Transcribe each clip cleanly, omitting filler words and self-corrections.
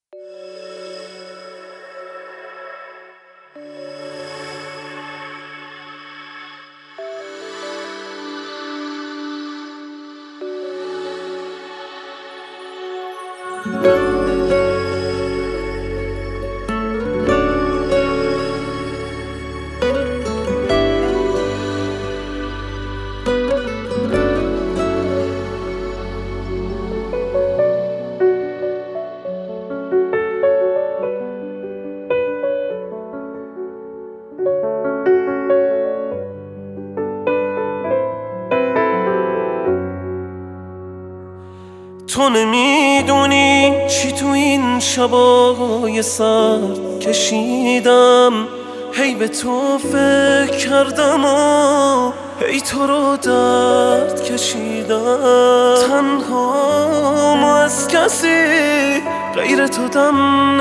تو نمیدونی چی تو این شبای سرد کشیدم، هی به تو فکر کردم و هی تو رو درد کشیدم. تنها از کسی غیر تو دم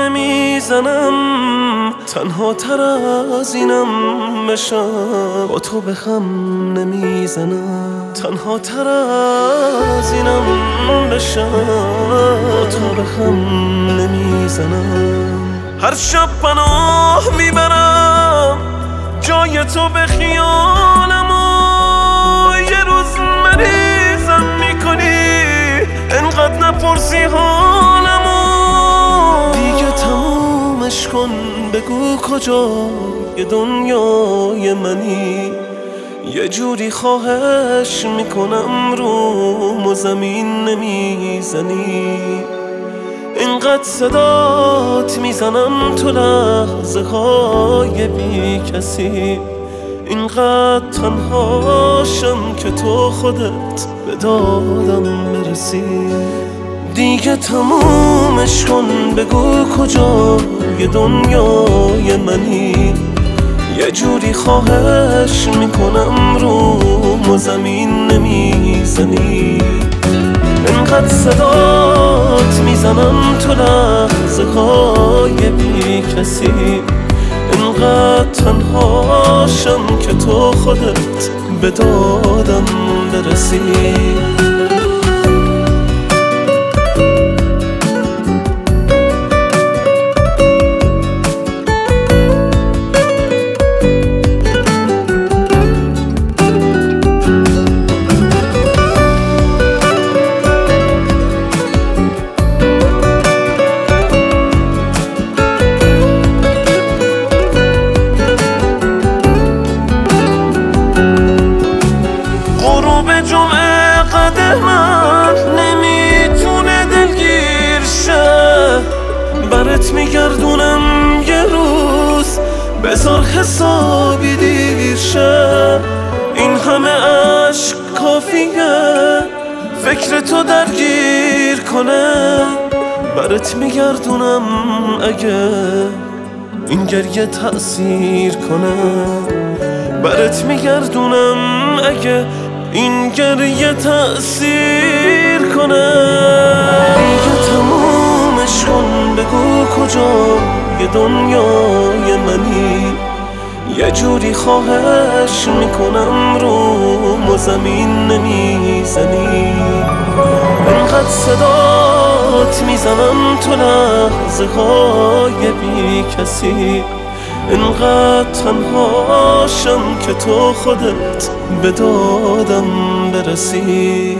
نمیزنم، تنها تر از اینم بشم با تو به هم نمیزنم. تنها تر از اینم بشم با تو به هم نمیزنم. هر شب پناه میبرم جای تو به خیالم و یه روز مریضم میکنی انقدر نپرسی حالم و دیگه تمومش کن، بگو کجای دنیای منی. یه جوری خواهش میکنم روم و زمین نمیزنی. اینقدر صدات میزنم تو لحظه های بی کسی، اینقدر تنهاشم که تو خودت به دادم برسی. دیگه تمومش کن، بگو کجای دنیای منی. یه جوری خواهش میکنم روم و زمین نمیزنی. اینقدر صدات میزنم تو لحظه های بی کسی، اینقدر تنهاشم که تو خودت به دادم برسی. جمعه قدمم نمیتونه دلگیر شه، برات میگردونم یه روز بذار حسابی دیر شه. این همه عشق کافیه فکر تو درگیر کنه، برات میگردونم اگه این گریه تأثیر کنه. برات میگردونم اگه این گریه تأثیر کنه. دیگه تمومش کن، بگو کجای دنیای منی. یه جوری خواهش میکنم روم و زمین نمیزنی. اینقدر صدات میزنم تو لحظه های بی کسی، اینقدر تنهاشم که تو خودت به دادم برسی.